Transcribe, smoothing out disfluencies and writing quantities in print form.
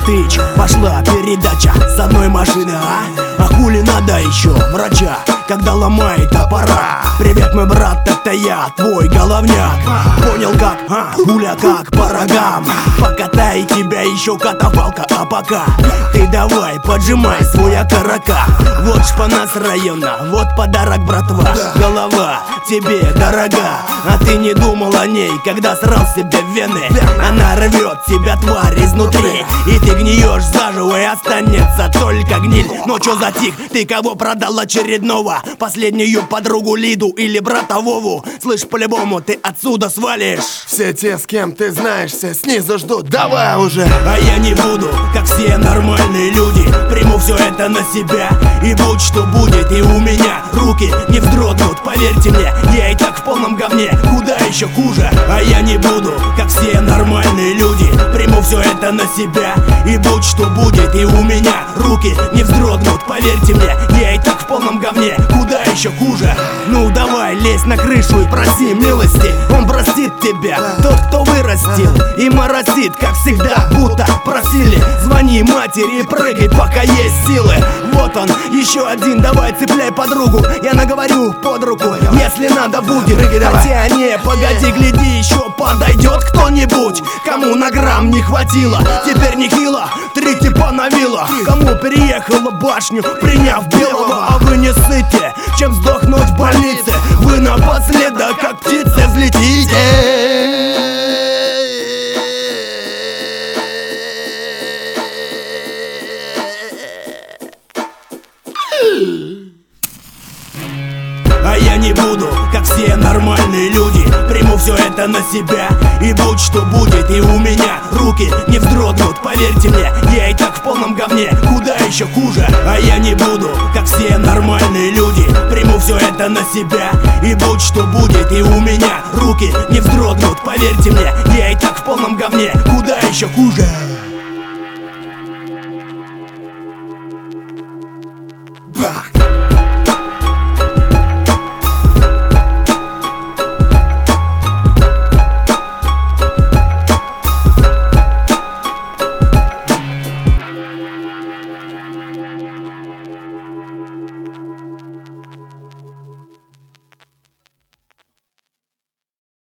тыч, пошла передача с одной машины, а хули надо еще врача, когда ломает аппарат. Привет, мой брат, это я, твой головняк. Понял как? Хуля как по рогам. Покатай тебя еще катафалка, а пока ты давай поджимай свой окорока. Вот шпана с района, вот подарок, братва. Голова тебе дорога, а ты не думал о ней, когда срал себе в вены. Она рвет тебя, тварь, изнутри, и ты гниешь заживо, и останется только гниль. Но чё затих? Ты кого продал очередного? Последнюю подругу Лиду или брата Вову? Слышь, по-любому ты отсюда свалишь. Все те, с кем ты знаешься, снизу ждут, давай уже. А я не буду, как все нормальные люди. Приму все это на себя, и будь что будет. И у меня руки не вздрогнут, поверьте мне. Я и так в полном говне, куда еще хуже. А я не буду, как все нормальные люди. Приму все это на себя, и будь что будет. И у меня руки не вздрогнут, поверьте мне. Я и так в полном говне, куда еще хуже. Ну давай, лезь на крышу и проси милости. Он простит тебя, тот, кто вырастил и моросит, как всегда, будто просили. Звони матери и прыгай, пока есть силы. Вот он, еще один, давай цепляй подругу. Я наговорю под руку, если надо будет. Хотя не, погоди, гляди, еще подойдет кто-нибудь, кому на грамм не хватило. Теперь нехило, 3 типа на вилла. Кому переехала башню, приняв белого. А вы не сыте, чем сдохнуть в больнице. Вы напоследок, как птицы, взлетите. А я не буду, как все нормальные люди. Приму все это на себя, и будь что будет. И у меня руки не вздрогнут, поверьте мне. Я и так в полном говне, куда еще хуже. А я не буду, как все нормальные люди. Приму все это на себя, и будь что будет. И у меня руки не вздрогнут, поверьте мне. Я и так в полном говне, куда еще хуже.